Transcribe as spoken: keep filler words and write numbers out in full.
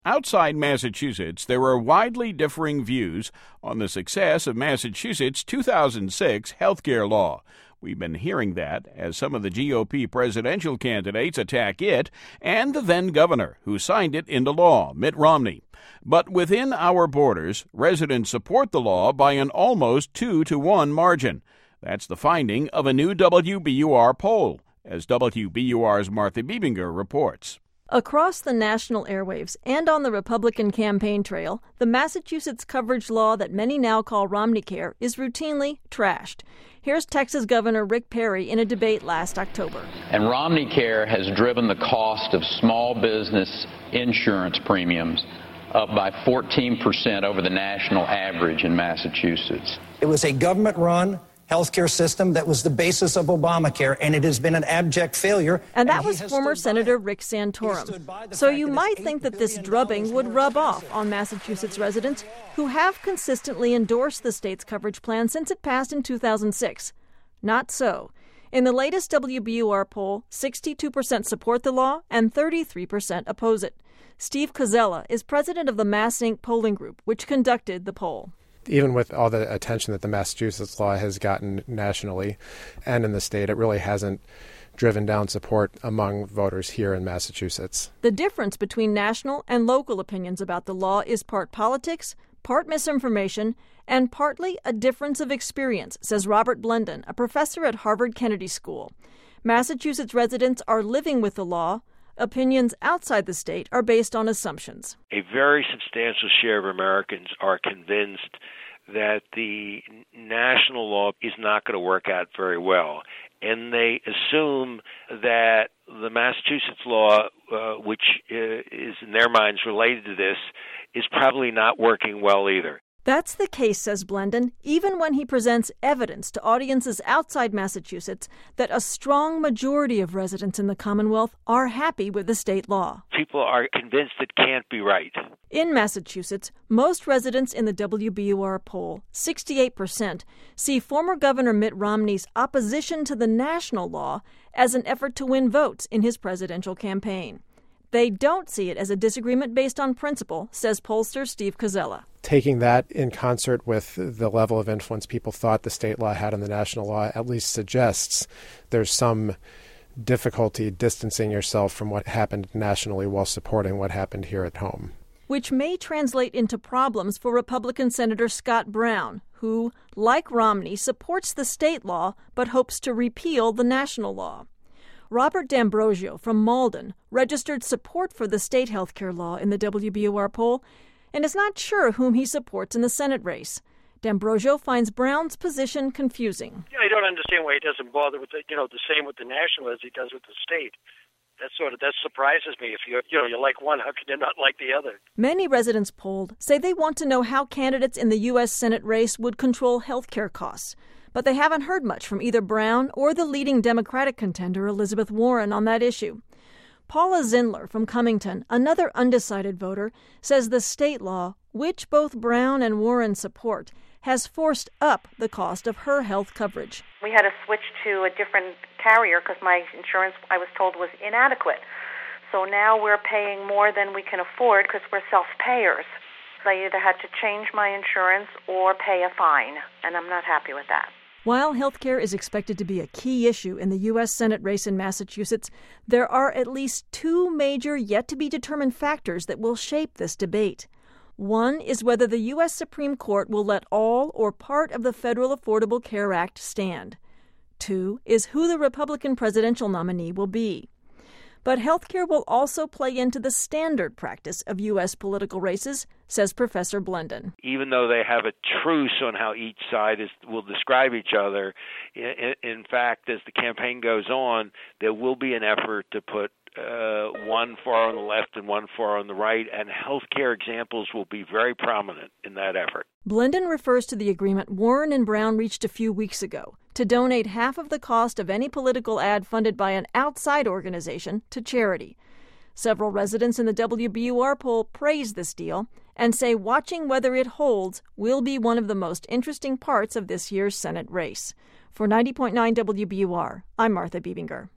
Outside Massachusetts, there are widely differing views on the success of Massachusetts' two thousand six healthcare law. We've been hearing that as some of the G O P presidential candidates attack it and the then governor who signed it into law, Mitt Romney. But within our borders, residents support the law by an almost two to one margin. That's the finding of a new W B U R poll, as W B U R's Martha Bebinger reports. Across the national airwaves and on the Republican campaign trail, the Massachusetts coverage law that many now call Romneycare is routinely trashed. Here's Texas Governor Rick Perry in a debate last October. And Romneycare has driven the cost of small business insurance premiums up by fourteen percent over the national average in Massachusetts. It was a government-run healthcare system that was the basis of Obamacare, and it has been an abject failure. And that and was former Senator Rick Santorum. So you might think that this drubbing would rub off on Massachusetts residents who have consistently endorsed the state's coverage plan since it passed in two thousand six. Not so. In the latest W B U R poll, sixty-two percent support the law and thirty-three percent oppose it. Steve Koczela is president of the MassInc polling group, which conducted the poll. Even with all the attention that the Massachusetts law has gotten nationally and in the state, it really hasn't driven down support among voters here in Massachusetts. The difference between national and local opinions about the law is part politics, part misinformation, and partly a difference of experience, says Robert Blendon, a professor at Harvard Kennedy School. Massachusetts residents are living with the law. Opinions outside the state are based on assumptions. A very substantial share of Americans are convinced that the national law is not going to work out very well. And they assume that the Massachusetts law, uh, which uh, is in their minds related to this, is probably not working well either. That's the case, says Blendon, even when he presents evidence to audiences outside Massachusetts that a strong majority of residents in the Commonwealth are happy with the state law. People are convinced it can't be right. In Massachusetts, most residents in the W B U R poll, sixty-eight percent, see former Governor Mitt Romney's opposition to the national law as an effort to win votes in his presidential campaign. They don't see it as a disagreement based on principle, says pollster Steve Koczela. Taking that in concert with the level of influence people thought the state law had on the national law at least suggests there's some difficulty distancing yourself from what happened nationally while supporting what happened here at home. Which may translate into problems for Republican Senator Scott Brown, who, like Romney, supports the state law but hopes to repeal the national law. Robert D'Ambrosio from Malden registered support for the state health care law in the W B U R poll and is not sure whom he supports in the Senate race. D'Ambrosio finds Brown's position confusing. Yeah, I don't understand why he doesn't bother with the, you know, the same with the national as he does with the state. That sort of that surprises me. If you you know you like one, how can you not like the other? Many residents polled say they want to know how candidates in the U S Senate race would control health care costs. But they haven't heard much from either Brown or the leading Democratic contender, Elizabeth Warren, on that issue. Paula Zindler from Cummington, another undecided voter, says the state law, which both Brown and Warren support, has forced up the cost of her health coverage. We had to switch to a different carrier because my insurance, I was told, was inadequate. So now we're paying more than we can afford because we're self-payers. I either had to change my insurance or pay a fine, and I'm not happy with that. While health care is expected to be a key issue in the U S Senate race in Massachusetts, there are at least two major yet-to-be-determined factors that will shape this debate. One is whether the U S Supreme Court will let all or part of the Federal Affordable Care Act stand. Two is who the Republican presidential nominee will be. But health care will also play into the standard practice of U S political races, says Professor Blendon. Even though they have a truce on how each side is, will describe each other, in, in fact, as the campaign goes on, there will be an effort to put uh, one far on the left and one far on the right, and health care examples will be very prominent in that effort. Blendon refers to the agreement Warren and Brown reached a few weeks ago to donate half of the cost of any political ad funded by an outside organization to charity. Several residents in the W B U R poll praise this deal and say watching whether it holds will be one of the most interesting parts of this year's Senate race. For ninety point nine W B U R, I'm Martha Bebinger.